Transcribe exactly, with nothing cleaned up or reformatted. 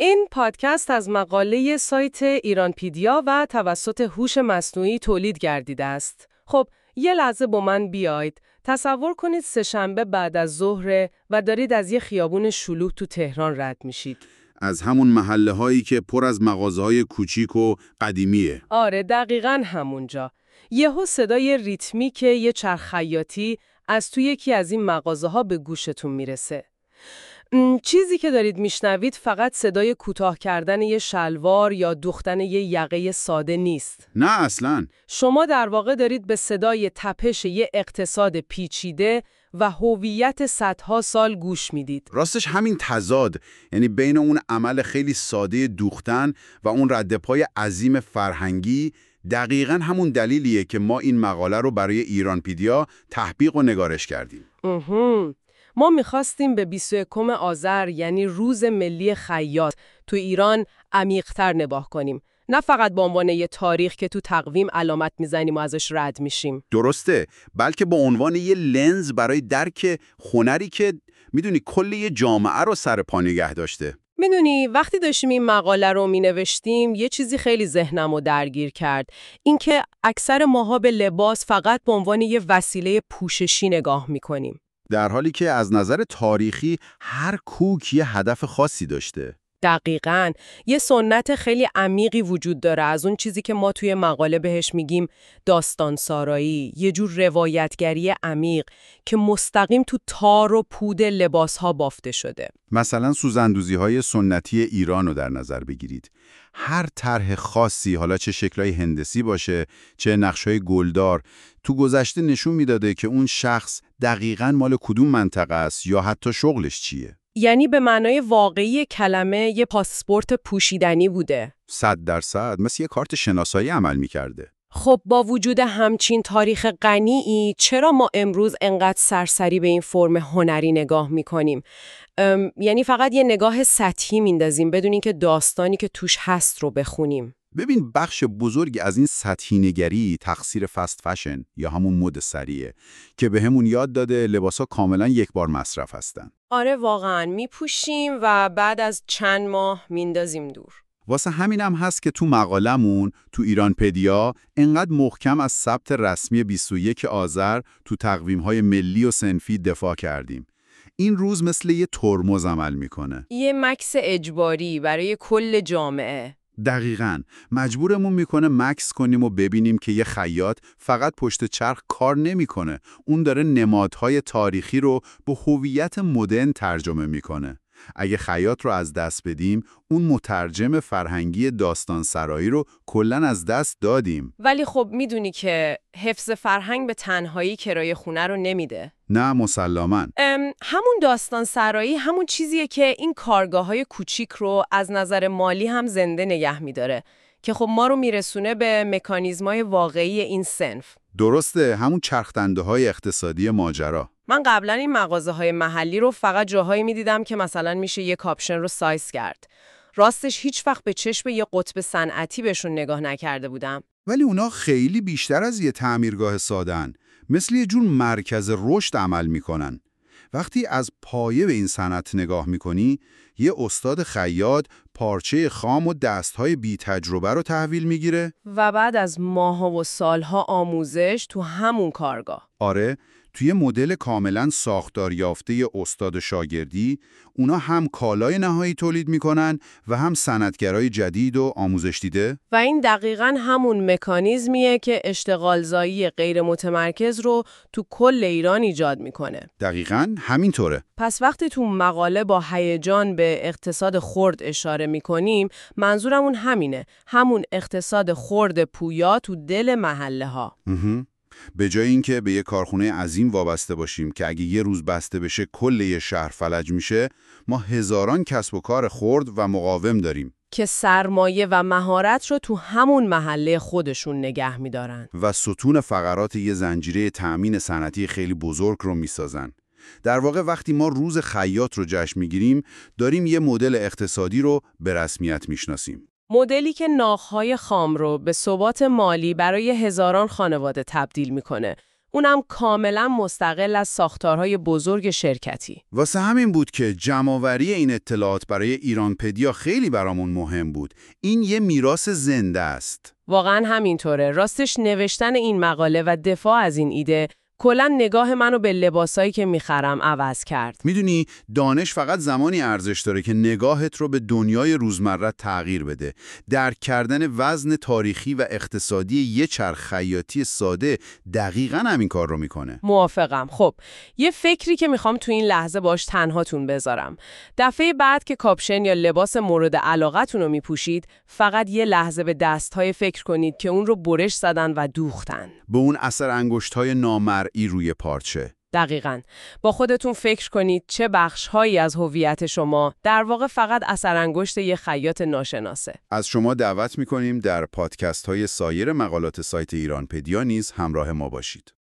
این پادکست از مقاله سایت ایرانپیدیا و توسط هوش مصنوعی تولید گردیده است. خب، یه لحظه با من بیاید. تصور کنید سه‌شنبه بعد از ظهر و دارید از یه خیابون شلوغ تو تهران رد میشید. از همون محله هایی که پر از مغازه‌های کوچیک و قدیمیه. آره، دقیقاً همونجا. یهو صدای ریتمیک یه چرخ خیاطی از توی یکی از این مغازه‌ها به گوشتون میرسه. چیزی که دارید میشنوید فقط صدای کوتاه کردن یه شلوار یا دوختن یه یقه ساده نیست. نه اصلاً. شما در واقع دارید به صدای تپش یه اقتصاد پیچیده و هویت صدها سال گوش میدید. راستش همین تضاد، یعنی بین اون عمل خیلی ساده دوختن و اون ردپای عظیم فرهنگی، دقیقاً همون دلیلیه که ما این مقاله رو برای ایرانپیدیا تحقیق و نگارش کردیم. اهم. ما میخواستیم به بیست و یکم آذر، یعنی روز ملی خیاط، تو ایران عمیق‌تر نگاه کنیم. نه فقط به عنوان یه تاریخ که تو تقویم علامت میزنیم و ازش رد میشیم. درسته، بلکه به عنوان یه لنز برای درک هنری که میدونی کل یه جامعه رو سر پا نگه داشته. میدونی وقتی داشتیم این مقاله رو مینوشتیم یه چیزی خیلی ذهنم رو درگیر کرد. اینکه اکثر ماها به لباس فقط به عنوان یه وسیله پوششی نگاه میکنیم. در حالی که از نظر تاریخی هر کوک یه هدف خاصی داشته. دقیقاً. یه سنت خیلی عمیقی وجود داره، از اون چیزی که ما توی مقاله بهش میگیم داستان سرایی، یه جور روایتگری عمیق که مستقیم تو تار و پود لباس‌ها بافته شده. مثلا سوزندوزی‌های سنتی ایران رو در نظر بگیرید. هر طرح خاصی، حالا چه شکلای هندسی باشه، چه نقش‌های گلدار، تو گذشته نشون میداده که اون شخص دقیقاً مال کدوم منطقه است یا حتی شغلش چیه. یعنی به معنای واقعی کلمه یه پاسپورت پوشیدنی بوده. صد درصد مثل یه کارت شناسایی عمل می‌کرده. خب با وجود همچین تاریخ غنی، چرا ما امروز انقدر سرسری به این فرم هنری نگاه می‌کنیم؟ یعنی فقط یه نگاه سطحی میندازیم بدون اینکه داستانی که توش هست رو بخونیم. ببین، بخش بزرگی از این سطحی نگری تقصیر فست فشن یا همون مد سریعه که به همون یاد داده لباسا کاملا یک بار مصرف هستن. آره واقعا میپوشیم و بعد از چند ماه میندازیم دور. واسه همینم هست که تو مقالمون تو ایرانپدیا انقدر محکم از ثبت رسمی بیست و یکم آذر تو تقویم‌های ملی و صنفی دفاع کردیم. این روز مثل یه ترمز عمل میکنه. یه مکس اجباری برای کل جامعه. دقیقاً. مجبورمون میکنه مکس کنیم و ببینیم که یه خیاط فقط پشت چرخ کار نمیکنه. اون داره نمادهای تاریخی رو به هویت مدرن ترجمه میکنه. اگه خیاط رو از دست بدیم، اون مترجم فرهنگی داستان سرایی رو کلاً از دست دادیم. ولی خب میدونی که حفظ فرهنگ به تنهایی کرایه خونه رو نمیده. نه مسلماً. همون داستان سرایی همون چیزیه که این کارگاه‌های کوچیک رو از نظر مالی هم زنده نگه میداره که خب ما رو میرسونه به مکانیزم‌های واقعی این صنف. درسته، همون چرخدنده‌های اقتصادی ماجرا. من قبلا این مغازه‌های محلی رو فقط جاهایی می‌دیدم که مثلا میشه یه کاپشن رو سایز کرد. راستش هیچ وقت به چشم یه قطب صنعتی بهشون نگاه نکرده بودم. ولی اونا خیلی بیشتر از یه تعمیرگاه ساده‌ان، مثل یه جور مرکز رشد عمل میکنن. وقتی از پایه به این صنعت نگاه میکنی، یه استاد خیاط پارچه خام و دستهای بی تجربه رو تحویل میگیره و بعد از ماه‌ها و سالها آموزش تو همون کارگاه. آره، توی مدل کاملا ساختار یافته ی استاد شاگردی، اونا هم کالای نهایی تولید میکنن و هم صنعتگرای جدید و آموزش دیده. و این دقیقاً همون مکانیزمیه که اشتغالزایی غیر متمرکز رو تو کل ایران ایجاد میکنه. دقیقاً همینطوره. پس وقتی تو مقاله با هیجان به اقتصاد خرد اشاره میکنیم، منظورمون همینه، همون اقتصاد خرد پویا تو دل محله ها. به جای اینکه به یه کارخونه عظیم وابسته باشیم که اگه یه روز بسته بشه کل یه شهر فلج میشه، ما هزاران کسب و کار خرد و مقاوم داریم که سرمایه و مهارت رو تو همون محله خودشون نگه میدارن و ستون فقرات یه زنجیره تأمین صنعتی خیلی بزرگ رو میسازن. در واقع وقتی ما روز خیاط رو جشن میگیریم، داریم یه مدل اقتصادی رو به رسمیت میشناسیم. مدلی که ناخهای خام رو به ثبات مالی برای هزاران خانواده تبدیل میکنه. اونم کاملا مستقل از ساختارهای بزرگ شرکتی. واسه همین بود که جمع‌آوری این اطلاعات برای ایرانپدیا خیلی برامون مهم بود. این یه میراث زنده است. واقعا همینطوره. راستش نوشتن این مقاله و دفاع از این ایده کلا نگاه منو به لباسایی که میخرم عوض کرد. میدونی دانش فقط زمانی ارزش داره که نگاهت رو به دنیای روزمره تغییر بده. درک کردن وزن تاریخی و اقتصادی یه چرخ خیاطی ساده دقیقاً همین کار رو میکنه. موافقم. خب یه فکری که میخوام تو این لحظه باش تنهاتون بذارم. دفعه بعد که کاپشن یا لباس مورد علاقتون رو میپوشید، فقط یه لحظه به دستهای فکر کنید که اون رو برش زدن و دوختن. به اون اثر انگشت‌های نامرئی روی پارچه. دقیقاً. با خودتون فکر کنید چه بخش‌هایی از هویت شما در واقع فقط اثر انگشت یه خیاط ناشناسه. از شما دعوت می‌کنیم در پادکست‌های سایر مقالات سایت ایرانپدیا نیز همراه ما باشید.